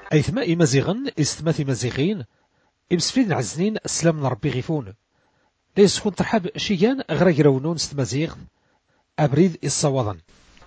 أيثما إمازيغن إستما إمازيغين إمسفيد عزنين السلام من ربي غيفون ليس كون ترحب شيان غرا يراونون ستمازيغ أبريد الصوضن.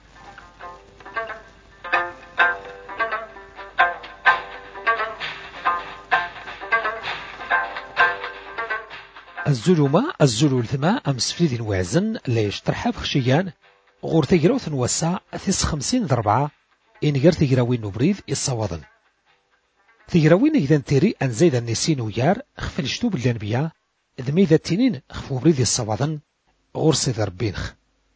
الزلومة الزلول ثما أمسفيد وعزن ليش ترحب خشيان غور تجروث نوسع 54 إنجر تجراوين نبريد الصوضن. تجراوين إذا تيري أن زيد النسين ويار خفل شتوب الأنبياء ذميذا التنين خفو بريد الصوضن غور صدر بينخ.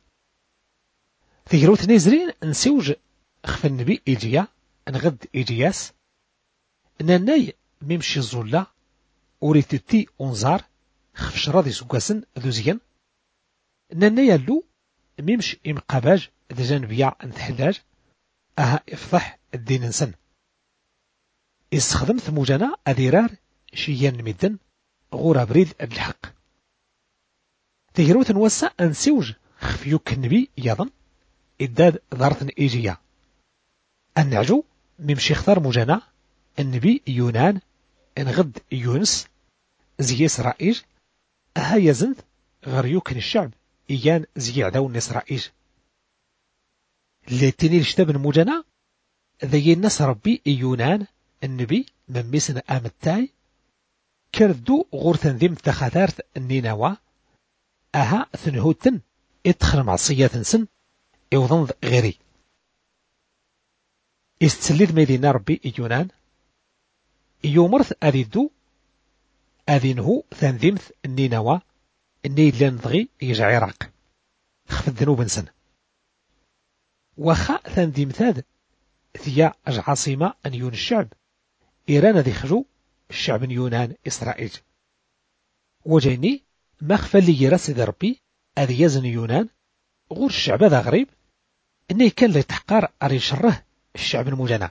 تجروث نيزرين نسوج خف النبي إيجيا نغد إيجياس ناناي ميمشي الزولة وريتتي أنزار خف شراضي سوكاسن ذو زين ناناي اللو ميمش إمقاباج ذا جانبيا نتحلاج أها إفضح الدين نسن استخدمت موجانا أذيرار شيان مدن غورا بريد الحق. تجروث نوسع أنسوج خفيوك النبي يظن إداد ضارثن إيجيا النعجو ممشي اختار موجانا النبي يونان انغد يونس زي إسرائيل أها يزند غريوكن الشعب إيان زي عداون إسرائيل اللي تنيل شتابن موجانا ذي الناس ربي يونان النبي من ميسن آمتاي كردو غور تنظيم تخاثارت النيناوا أها ثنهوتن ادخل معصية سن يوضن غيري استسليد مدينة ربي يونان يومرث أذيدو أذينه تنظيمت النيناوا النيد لنضغي يجع عراق خف الذنوب سن وخا تنظيمتاد ثيا عاصمة أن يون الشعب إيران ذي خجو الشعب يونان إسرائيل وجيني مخفى اللي يرسد ربي أذي يزن يونان غور الشعب هذا غريب إنه كان ليتحقار أري شره الشعب المجنى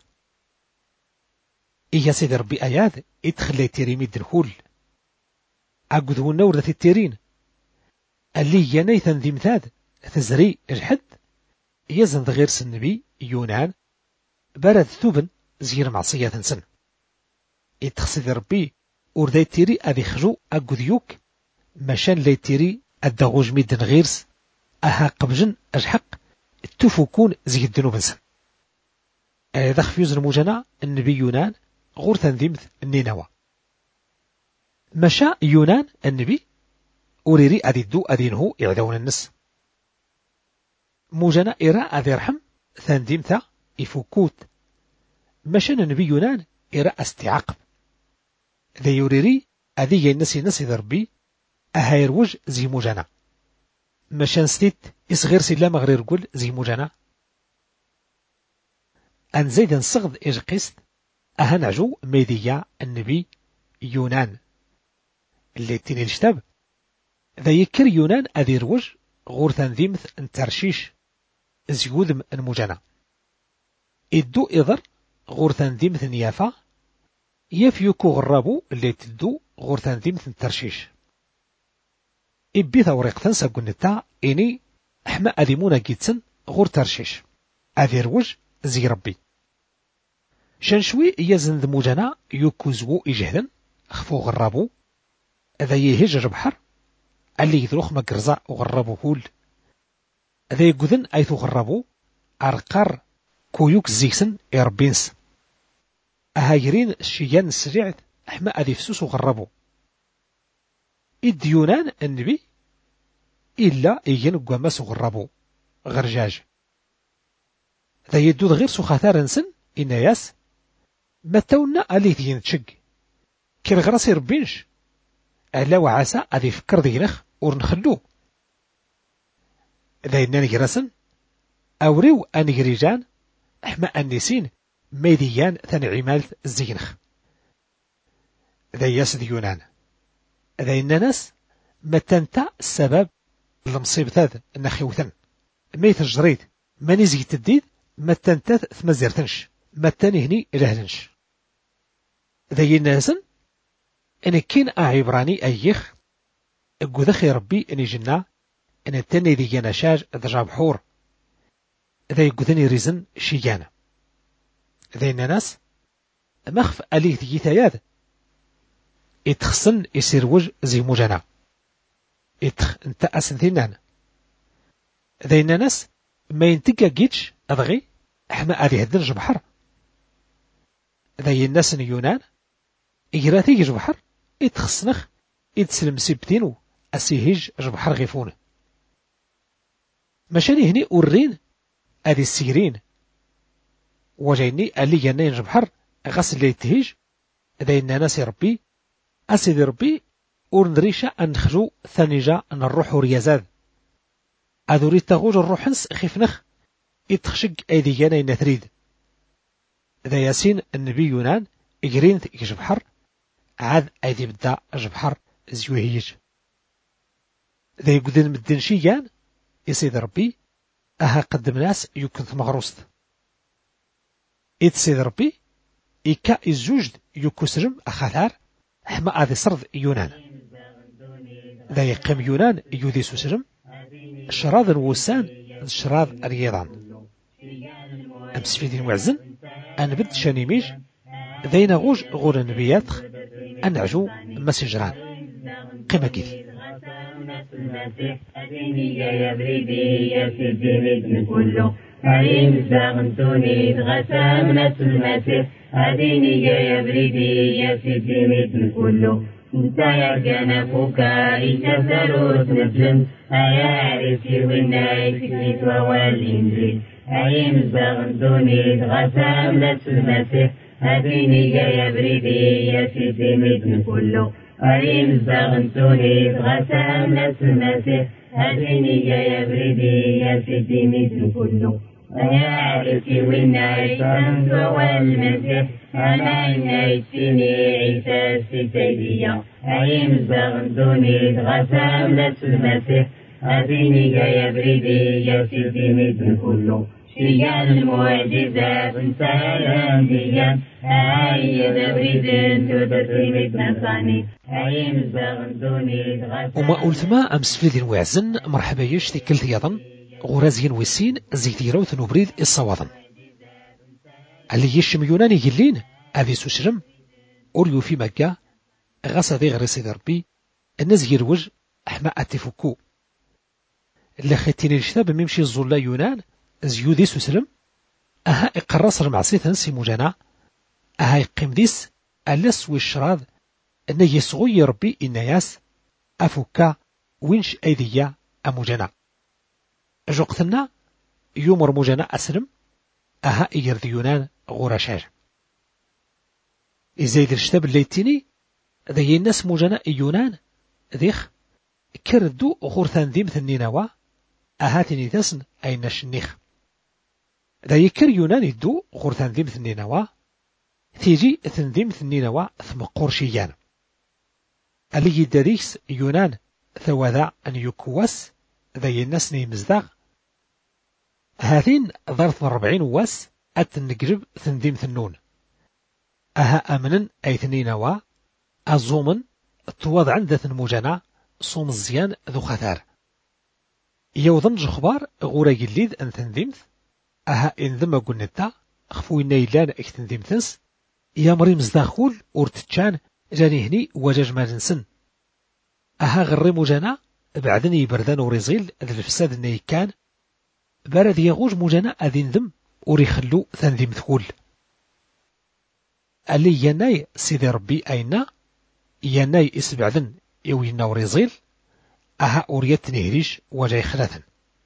إيا سيد ربي آيات إدخل لي تيريمي الدنخول أقذو النور ذات التيرين اللي يناي تنظيم ثاد تزري الحد يزن غير النبي يونان برد ثوبن زير معصية سن إتخسد ربي ورداي تيري أذي خجو أقذيوك مشان لي تيري الدغوج ميدن غيرس أها قبجن أجحق التفوكون زي الدنوب نسن ذا خفيوز المجنى النبي يونان غور تنظيمت النينوى مشى يونان النبي أوريري أذيدو أذينه إعدون النس مجنى إراء أذي رحم تنظيمتا إفوكوت مشى النبي يونان إراء استعاقب ذا يوريري أذي ينسي نسي ذربي أها يروج زي مجنى مشان ستيت إصغير سلا مغرير قول زي مجانا أن زيدا صغد إجقست أها نعجو ميديا النبي يونان اللي تيني الشتاب ذا يكر يونان أذي روج غور تنظيمث انترشيش زيوذم المجانا إدو إذر غور تنظيمث نيافا يفيوكو غرابو اللي تدو غور تنظيمث انترشيش إبي ثوريق تنسى قلنتا إني أحما أذيمونا جيتسن غور ترشيش أذي روج زي ربي شنشوي يزن ذموجنا يكوزو إجهدن خفو غرابو إذا يهجر بحر اللي يذلوخ مقرزا وغرابو هول إذا يقذن أيثو غرابو أرقار كويوك زيكسن إربينس أهايرين الشيان السريع أحما أذي فسوس وغرابو الديونان النبي إلا إيجن قواماس وغرابو غرجاج ذا يدود غير سخاثار نسن إنا ياس متونا ألي ذين تشق كير غراسي ربينش ألا وعاسا أذي فكر دينخ ورنخلو ذا إنان جراسن أوريو أن جريجان أحما النسين ميديان ثنعمال الزينخ ذا ياس ديونان ذا إناناس متنتا السبب المصيب ثاذ النخيوثن ميت الجريد ماني زي تديد متنتا ثمزيرتنش متاني هني رهلنش ذا يناسن إن كين عبراني أيخ أقوذخي ربي إني جنا إن التاني ذي ينشاج ذجاب حور ذا يقوذني ريزن شيجانا ذا يناس مخف أليه ديتاياد إتخسن يسيروج زي مجانا انت أسنثينان ذين ناس ما ينتقى جيتش أضغي احنا أذي هدنج بحر ذي الناس يونان إجراثي جبحر إتخسنخ إتسلم سبتينو أسيهج جبحر غيفون مشاني هني أورين أذي السيرين وجيني ألي جنين جبحر غسل لي تهيج ذي الناس ربي أسيدي ربي ورندريشا أنخجو ثانيجا أن الروح ريازاد أذوري تغوج الروحنس خفنخ إتخشق أيدي جاني نثريد ذا ياسين النبي يونان إجرين يجبحر عاد أيدي بدا جبحر زيوهيج ذا يقدن مدنشيان يسيد ربي أها قدم ناس يكون مغروست إتسيد ربي إكا إزوجد يكسرم أخاثار حما أذي صرد يونان ذا يقيم يونان يودي سوسرم شراض الوسان شراض الرياضان أمس في دين وعزن أنا بد شانيميج ذين غوج غور النبيات أنعجو مسجران قيمة كيف يا بريدي يا سيدي مثل كله هريم زاغنتوني غسامنة المسيح هديني يا بريدي يا سيدي مثل كله انت يا جنفك انت ثروت نفلم يا عرسي والناي فكرت والإنجيل هريم زاغنتوني غسامنة المسيح هديني يا بريدي يا سيدي مثل كله هريم زاغنتوني غسامنة المسيح هديني يا بريدي يا سيدي مثل كله يا عرسي والناي فانت والمسيح أنا نايتني عيسى سيدية هريم زاغنتوني غسامنة المسيح هديني يا بريدي يا سيدي مثل كله شيا المعجزات انسان ديان هاي بريدن تدريمت نصاني هاي زغندوني وما ألثما أمس في ذي وعزن مرحبا يشتي كل يضن غرازين ويسين زيتيرا وثنوبريد الصواضن اللي يشم يوناني يلين أذي سوسرم أوريو في مكة غاسا ذي غريسي ذربي الناس يروج أحما أتفكو اللي خيتيني الشتاب ميمشي الظلا يونان زيودي سوسرم أها إقراص المعصيثن سيموجانا أها يقيم ديس ألس والشراض أن يسغو يربي إنياس أفكا وينش أيديا أموجانا جوقتنا يومر موجانا أسلم أها إيرد يونان غوراشاج إزايد الشتاب الليتيني ذي الناس موجانا يونان ذيخ كردو غورثان ديم ثنينوا أهاتني تسن أين الشنيخ ذا يكر يونان يدو غورثان ديم ثنينوا تيجي ثنديم ثنينوا ثم قرشيان اللي يدريس يونان ثوذا أن يكوس ذي الناس نيمزداغ هذين ظرف 40 واس أتنقرب ثنديم ثنون أها أمنا أي ثنينوا أزومن توضع عند ثنموجانا صوم الزيان ذو خثار يوضن جخبار غورا يليد أن ثنديمث أها إن ذم قلنتا خفوين نيلان اكتنديمثنس يا مريم زداخول ورتتشان جاني هني وجاج مالنسن أها غريمو جانا بعدني بردان وريزيل ذي الفساد النيكان بارد يغوج موجانا أذين ذم وريخلو ثنديم ثقول اللي يناي سيدي ربي أينا يناي إسبعدن يوينا وريزيل أها أوريت نهريش وجاي خلاثن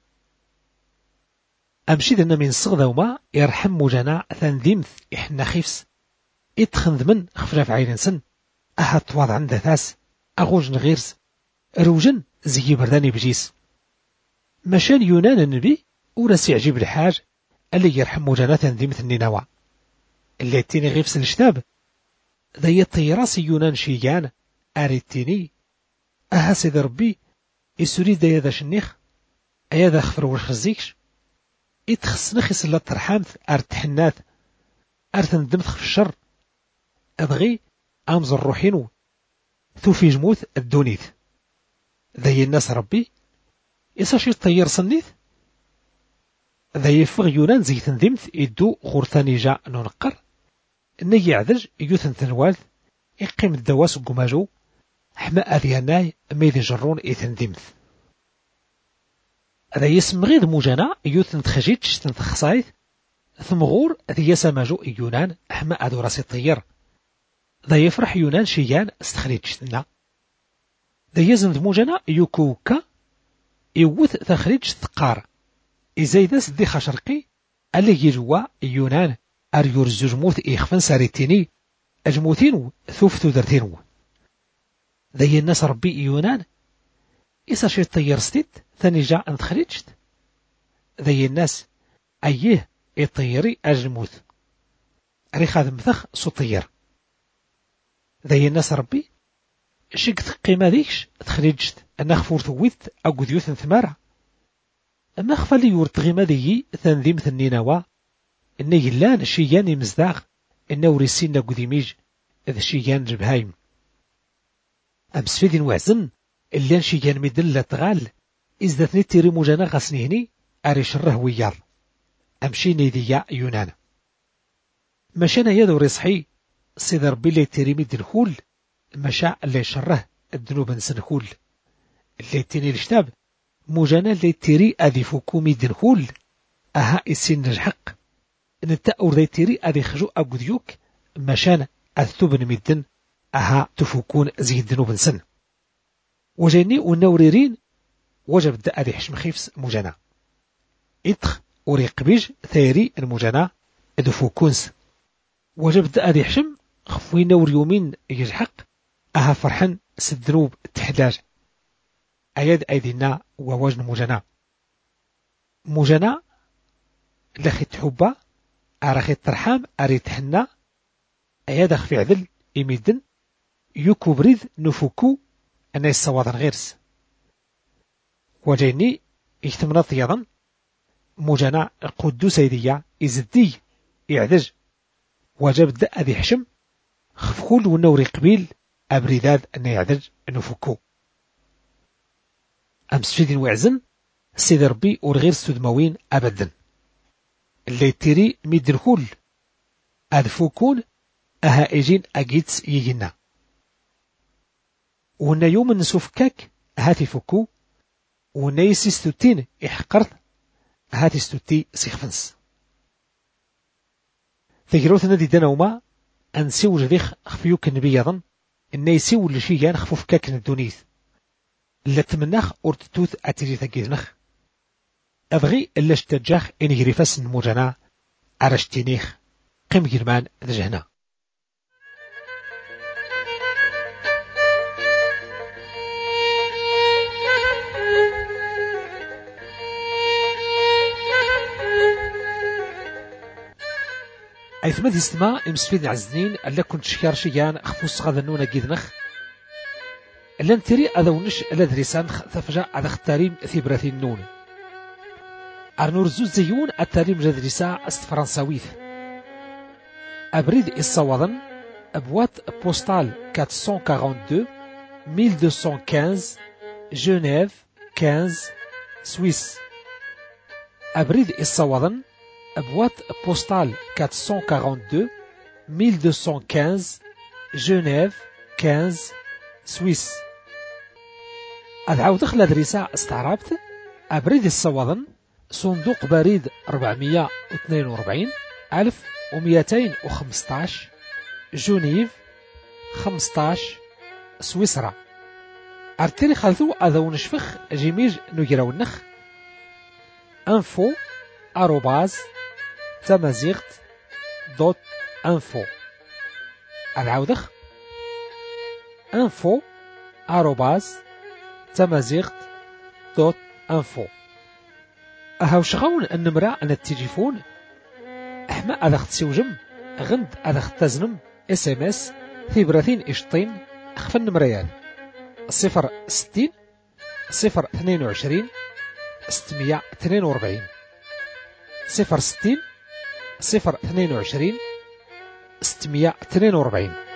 أمشيدنا من صغدا وما يرحم موجانا ثنديمث إحنا خيفس إتخنذ من خفلاف عينسن أها تواضع عند ثاس أغوج نغيرس روجن زي برداني بجيس مشان يونان النبي ورسي عجيب الحاج اللي يرحم موجانا ثنديمث النينوا اللي تيني غيفس الشتاب ذي الطيراس يونان شيجان أريتيني أها سيد ربي يسوريد دايا ذا شنيخ أيا ذا خفر ورخزيكش إتخصنخ يسلا ترحامث أرتحناث أرتندمث في الشر أبغي أمز الروحينو ثوفي جموث الدونيث ذي الناس ربي إساشي الطير صنيث ذي يفغ يونان زي تندمث إدو غورثاني جاء ننقر إني يعدج يوثن ثنوالث يقيم الدواس قماجو حما أذياناي ميدي جرون إيثن ديمث هذا يسم غير موجانا يوثن تخجيتش تنتخصايث ثمغور ذي يسماجو يونان حما أذو راسي طير ذا يفرح يونان شيان استخريتش تنا ذا يزن موجانا يوكوكا يوث تخريتش تقار إزايدس دي خشرقي اللي يجوا يونان أريور الزجموث إيخفن ساريتيني أجموثين ثوفتو درتينو ذي الناس ربي يونان إسا شي طير ستيت ثاني جاء انتخريجت ذي الناس أيه يطيري أجموث ريخ هذا مثخ سو طير ذي الناس ربي شك قيمة ديكش تخريجت أنا خفور ثويت أو ذيوث ثمارة أما خفالي يورتغي ذي ثنذيم ثنينوا إن يلان شيان يمزداغ إن وريسين قديميج إذا شيان جبهايم أمس فيدين وعزن إلان شيان مدلة تغال إذا ثني تيري موجانا غسنيني أريش الرهويار أمشي نيديا يونان مشانا يدو رصحي سيد ربي اللي تيري مدنخول مشا اللي شره الذنوب نسنخول اللي تيني الشتاب موجانا اللي تيري أذي فوكو مدنخول أها إسين نجحق نتا أوري تيري أذي خجو أقوديوك مشان أثوبن مدن أها تفوكون زي الذنوب نسن وجيني ونوريرين وجب دا أذي حشم خيفس موجانا إتخ وريق بيج ثيري الموجانا دفوكونس وجب دا أذي حشم خفوين وريومين يجحق أها فرحن سدنوب تحلاج أياد أيدينا ووجن موجانا لخي تحبا أرخي الترحام أريد حنا أياد أخفي عدل إميدن يوكو بريد نفوكو أنا يسواضن غيرس وجيني اجتمنا طياضا موجانا قدو سيدية إزدي إعدج وجب دا أذي حشم خفخول ونوري قبيل أبريداد أن يعدج نفوكو أمس فيدين وعزن سيد ربي ورغير سودموين أبدا اللي تيري ميدنخول أدفوكون أها إيجين أجيتس يجينا ونا يوم نسوفكاك هاتي فوكو ونا يسيستوتين إحقرت هاتي ستوتي سيخفنس تجروثنا دي دانوما أنسيو جديخ خفيوك النبي يظن إن يسيو لشيان خفوفكاك ندونيث لا تمناخ أورتتوث أتيجي ثقيذنخ أبغي إلا اشتجاخ إن يريفاس الموجانا عرشتينيخ قيم جرمان ذجهنا أيثمد يستمع إمسفيد عزنين ألا كنت شكار شيان خفوس غذنونا جيذنخ ألا نتري أذونش ألا دريسانخ ثفجا أذا اختاريم ثبرثين نون أرنور زوز زيون التاريم جدريسا أست فرنساويث أبريد الصوادن أبوات بوستال 442 1215 جنيف 15 سويس أبريد الصوادن أبوات بوستال 442 1215 جنيف 15 سويس أدعو دخل دريسا استعربت أبريد الصوادن صندوق بريد 442 1215 جنيف 15 سويسرا أرتلي خلثو أذو نشفخ جيميج نجراو النخ info @tamazight.info العودخ info @tamazight.info أهاو شغون النمرة أن التليفون أحما أذا اختسوجم غند أذا اختزنم SMS ثبرثين إشطين أخفى النمريات 060 022 642 060 022 642